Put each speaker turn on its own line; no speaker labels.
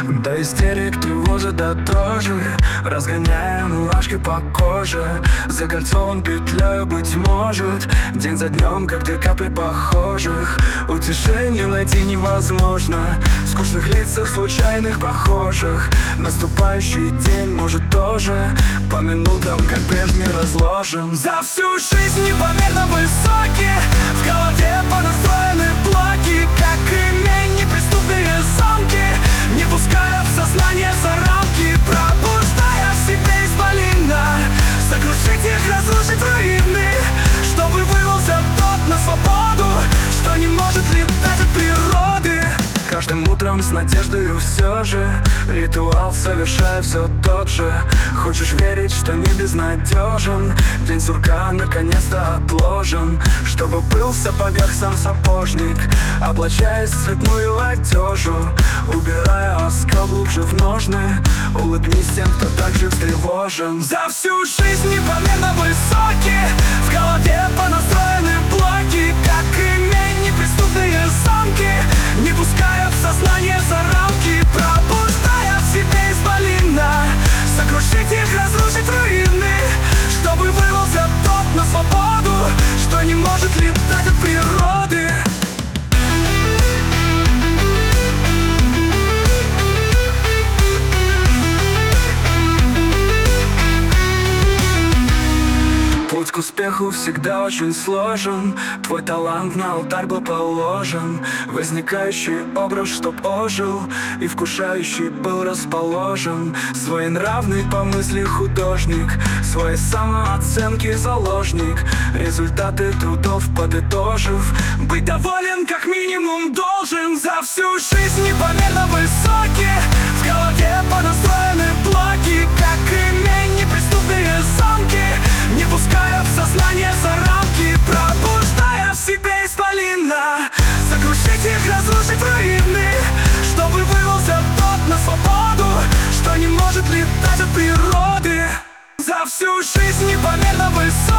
До истерик, тревожит до дрожи, разгоняя мурашки по коже. За кольцом петляю, быть может, день за днем, как две капли похожих. Утешение найти невозможно в скучных лицах случайных прохожих. Наступающий день может тоже по минутам, как прежний, разложен. За всю жизнь непомерно высокие в голове понастроены блоки, как ремень неприступные замки, не пуская в сознание за рамки, пробуждая в себе исполина, сокрушить их, разрушить руины, чтобы вырвался тот на свободу, что не может летать от природы. Каждым утром с надеждой все же ритуал совершаю все тот же. Хочешь верить, что не безнадежен, день сурка наконец-то отложен, чтобы был в сапогах сам сапожник, облачаясь в цветную одежу, убирая оскал глубже в ножны. Улыбнись тем, кто так же встревожен. За всю жизнь непомерно высокие в голове понастроены блоки, как ремень неприступные замки, не пуская в сознание за рамки, пробуждая в себе исполина, сокрушить их, разрушить руины, чтобы вырвался тот на свободу, что не может летать от природы. Путь к успеху всегда очень сложен, твой талант на алтарь был положен. Возникающий образ, чтоб ожил, и вкушающий был расположен. Своенравный по мысли художник, своей самооценки заложник, результаты трудов подытожив, быть доволен как минимум должен. За всю жизнь непомерно высокие в голове понастроены блоки, как ремень неприступные замки, не пуская в сознание за рамки, пробуждая в себе исполина, сокрушить их, разрушить руины, чтобы вырвался тот на свободу, что не может летать от природы. За всю жизнь непомерно высокие